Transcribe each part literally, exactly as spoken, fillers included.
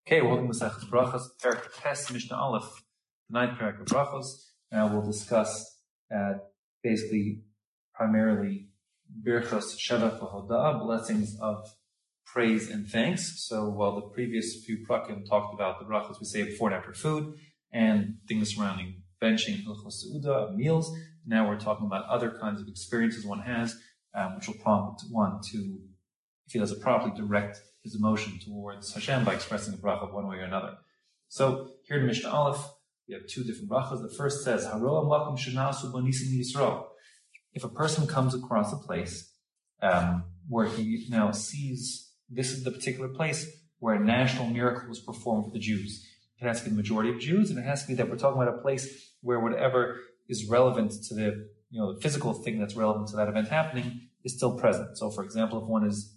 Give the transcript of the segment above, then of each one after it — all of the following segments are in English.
Okay, welcome to Masechet Brachos, Perek Tes, Mishnah Aleph, the ninth Perek of Brachos. Now we'll discuss uh, basically primarily Birchos Shevach V'Hoda'ah, blessings of praise and thanks. So while the previous few Prakim talked about the Brachos we say before and after food and things surrounding benching, Hilchos Seudah, meals, now we're talking about other kinds of experiences one has, um, which will prompt one to, if he does it properly, direct his emotion towards Hashem by expressing a bracha one way or another. So here in Mishnah Aleph, we have two different brachas. The first says, Haroa makom shenasu bo nisim Yisrael. If a person comes across a place um, where he now sees this is the particular place where a national miracle was performed for the Jews. It has to be the majority of Jews, and it has to be that we're talking about a place where whatever is relevant to the, you know, the physical thing that's relevant to that event happening is still present. So, for example, if one is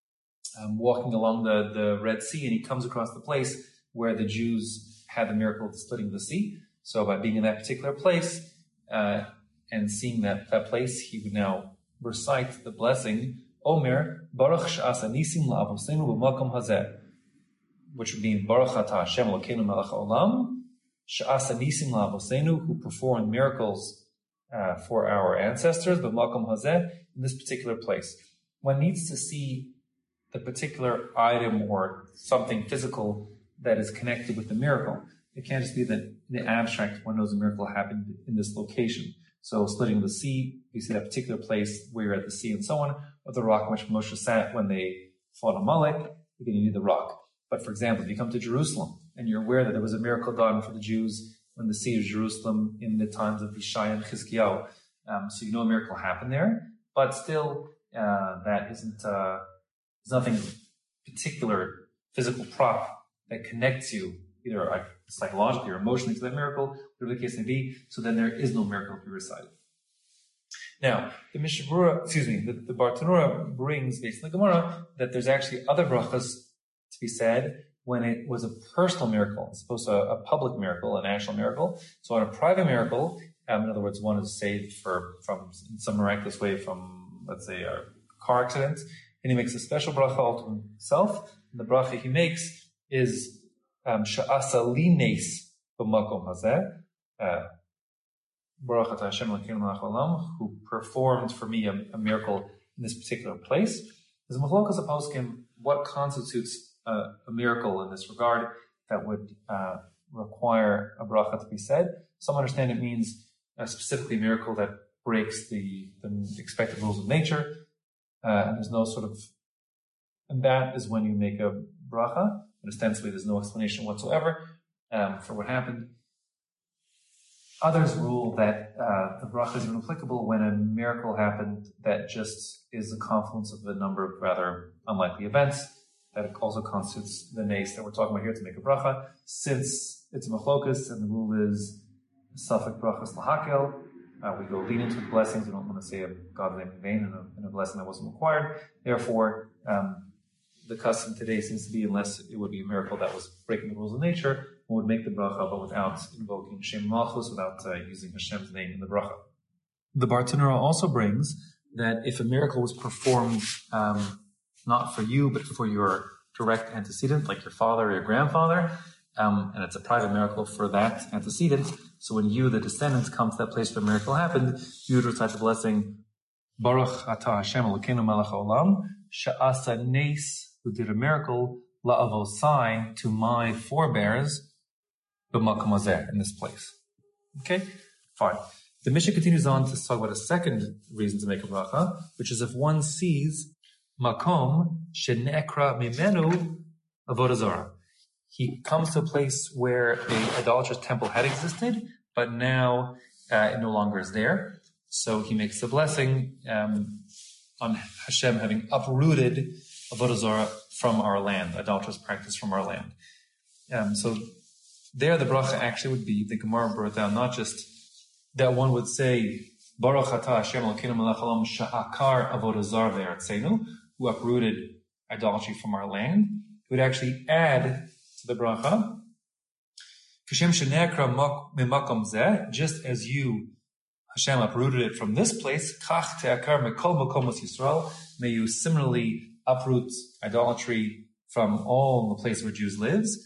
Um, walking along the, the Red Sea, and he comes across the place where the Jews had the miracle of splitting the sea. So by being in that particular place uh, and seeing that, that place, he would now recite the blessing, Omer, Baruch she'asa nisim la'avosenu b'makom hazeh, which would mean Baruch atah Hashem Elokeinu melech haolam, she'asa nisim la'avosenu, who performed miracles uh, for our ancestors, b'makom hazeh, in this particular place. One needs to see the particular item or something physical that is connected with the miracle. It can't just be that in the abstract one knows a miracle happened in this location. So splitting the sea, you see that particular place where you're at the sea and so on, or the rock which Moshe sat when they fought Amalek, again you need the rock. But for example, if you come to Jerusalem and you're aware that there was a miracle done for the Jews when the sea of Jerusalem in the times of Yeshaya and Chizkiyahu, um, so you know a miracle happened there, but still uh, that isn't... Uh, There's nothing particular physical prop that connects you either psychologically or emotionally to that miracle, whatever the case may be, so then there is no miracle to be recited. Now, the Mishnah Berurah, excuse me, the, the Bartanura brings, based on the Gemara, that there's actually other brachas to be said when it was a personal miracle, as opposed to a, a public miracle, a national miracle. So on a private miracle, um, in other words, one is saved for, from, in some miraculous way from, let's say, a car accident, and he makes a special bracha all to himself. And the bracha he makes is Sha'asa li nes b'makom hazeh, Baruch atah Hashem Elokeinu melech haolam, who performed for me a, a miracle in this particular place. There's a machlokas poskim what constitutes a, a miracle in this regard that would uh, require a bracha to be said. Some understand it means uh, specifically a miracle that breaks the, the expected rules of nature. Uh, and there's no sort of, and that is when you make a bracha, and ostensibly there's no explanation whatsoever um, for what happened. Others rule that uh, the bracha is even applicable when a miracle happened that just is a confluence of a number of rather unlikely events, that it also constitutes the nace that we're talking about here to make a bracha, since it's a machlokas, and the rule is safek brachas lahakel. Uh, we go lean into the blessings. We don't want to say a God's name in vain and a, and a blessing that wasn't required. Therefore, um, the custom today seems to be, unless it would be a miracle that was breaking the rules of nature, one would make the bracha, but without invoking Shem Malchus, without uh, using Hashem's name in the bracha. The Bartanura also brings that if a miracle was performed um, not for you, but for your direct antecedent, like your father or your grandfather, um, and it's a private miracle for that antecedent, so when you, the descendants, come to that place where a miracle happened, you would recite the blessing, Baruch atah Hashem Elokeinu melech haolam, she'asa nes, who did a miracle, la'avosai, to my forebears, b'makom hazeh, in this place. Okay? Fine. The Mishnah continues on to talk about a second reason to make a bracha, which is if one sees makom she'ne'ekra mimenu avodah zarah. He comes to a place where an idolatrous temple had existed, but now uh, it no longer is there. So he makes the blessing um, on Hashem having uprooted avodah zarah from our land, idolatrous practice from our land. Um, so there the bracha actually would be, the Gemara brought down not just that one would say, Baruch atah Hashem Elokeinu melech haolam sha'akar avodah zarah ve'artzenu, who uprooted idolatry from our land. He would actually add to the bracha, just as you, Hashem, uprooted it from this place, may you similarly uproot idolatry from all the place where Jews lives,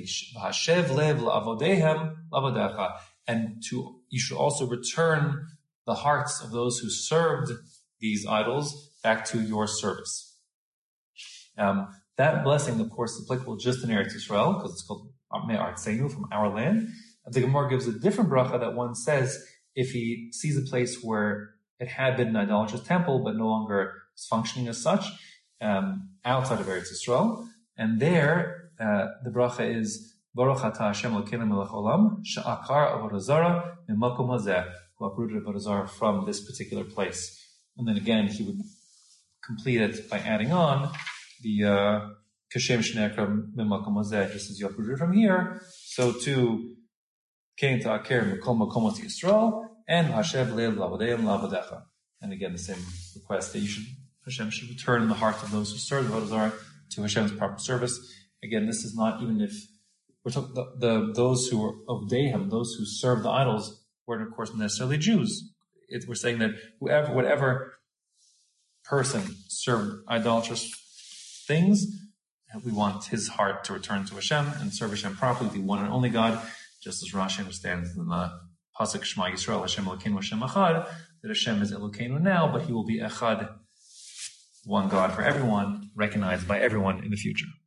and to you should also return the hearts of those who served these idols back to your service. Um, that blessing, of course, is applicable just in Eretz Yisrael, because it's called Me'artzenu, from our land. And the Gemara gives a different bracha that one says if he sees a place where it had been an idolatrous temple, but no longer is functioning as such, um, outside of Eretz Yisrael. And there, uh, the bracha is, Baruch atah Hashem Elokeinu melech olam, she'akar avodah zarah mimakom hazeh, who uprooted avodah zarah from this particular place. And then again, he would complete it by adding on the uh, kashem shnekar mimakom hazeh, just as you uprooted from here, so too, kein ta'aker mikom makomot Yisrael, and Hashem leil lavadeim lavadecha. And again, the same request that you should, Hashem should return the heart of those who serve the avodah zarah to Hashem's proper service. Again, this is not even if we're talking the, the those who are of Dehem, those who serve the idols, weren't of course necessarily Jews. It, we're saying that whoever, whatever person served idolatrous things, we want his heart to return to Hashem and serve Hashem properly, the one and only God, just as Rashi understands in the Pasuk Shema Yisrael, Hashem Elokeinu, Hashem Echad, that Hashem is Elokeinu now, but he will be Echad, one God for everyone, recognized by everyone in the future.